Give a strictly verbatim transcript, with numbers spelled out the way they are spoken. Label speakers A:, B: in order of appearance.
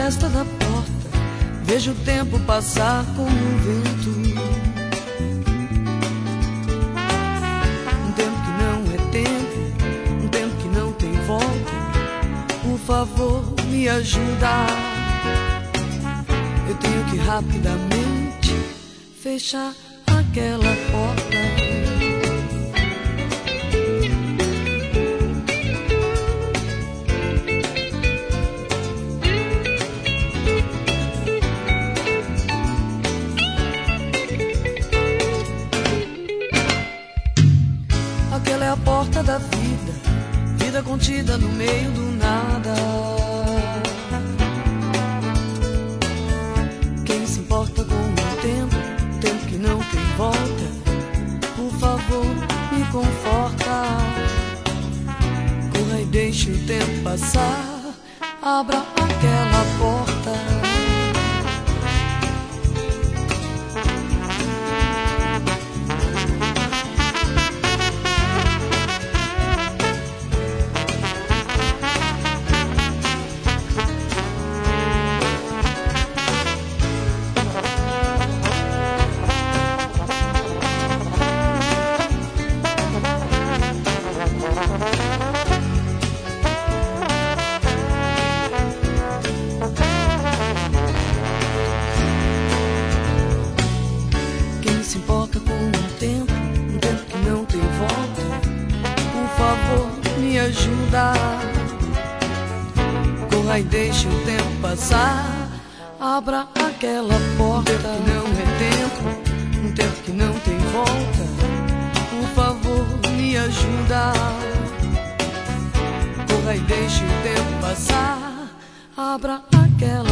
A: fresta da porta, vejo o tempo passar como um vento. Um tempo que não é tempo, um tempo que não tem volta. Por favor, me ajuda. Eu tenho que rapidamente fechar aquela porta. Aquela é a porta da vida, vida contida no meio do nada. Quem se importa com o tempo, tempo que não tem volta? Por favor, me conforta. Corra e deixe o tempo passar, abra aquela porta. Se importa com um tempo, um tempo que não tem volta. Por favor, me ajuda. Corra e deixe o tempo passar, abra aquela porta. Um tempo que não é tempo, um tempo que não tem volta. Por favor, me ajuda. Corra e deixe o tempo passar, abra aquela